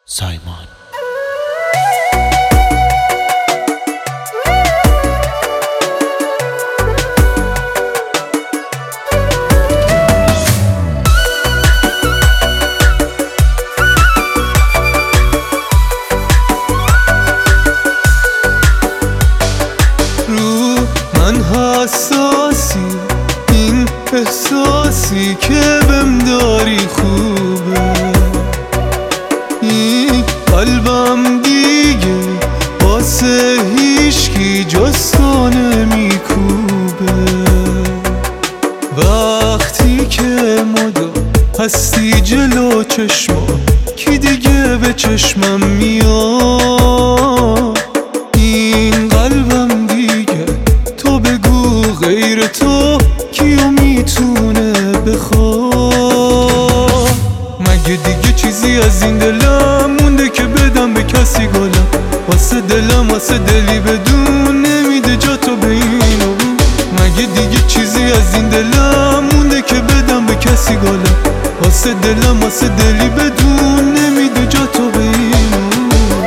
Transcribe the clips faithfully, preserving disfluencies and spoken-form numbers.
سایمان. رو من حساسی، این احساسی که بهم داری خوبه، این قلبم دیگه واسه هیچکی جز تو نمیکوبه. وقتی که مدام هستی جلو چشما، کی دیگه به چشمم میاد؟ این قلبم دیگه تو بگو غیر تو کیو میتونه بخواد؟ مگه دیگه چیزی از این دلم مونده که بدم به کسی گلم؟ واسه دلم واسه دلی بدون نمیده جا تو به این و اون. مگه دیگه چیزی از این دلم مونده که بدم به کسی گلم؟ واسه دلم واسه دلی بدون نمیده جا تو به این و اون.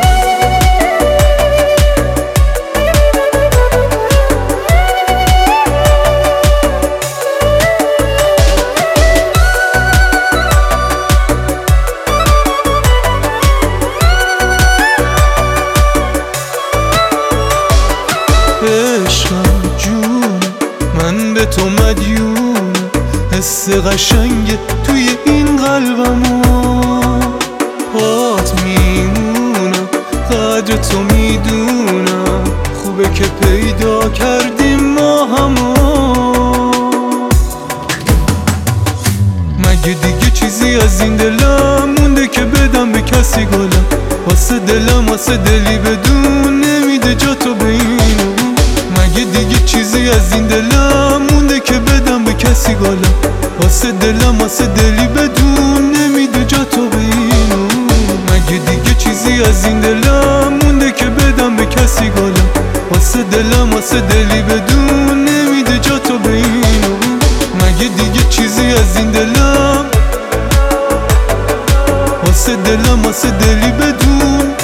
عشقم جون من به تو مدیون، حس قشنگ توی این قلبمو پات میمونم، قدر تو میدونم، خوبه که پیدا کردیم ما همو. مگه دیگه چیزی از این دلم مونده که بدم به کسی گلم؟ واسه دلم واسه دلی بدون نمیده جا تو به این و اون. مگه دیگه چیزی از این دلم مونده که بدم به کسی گلم؟ واسه دلم واسه دلی بدون نمیده جا تو به این و اون. مگه دیگه چیزی از این دلم مونده که بدم به کسی گلم؟ واسه دلم واسه دلی بدون نمیده جا تو به این و اون. مگه دیگه چیزی از این دلم واسه دلم واسه دلی بدون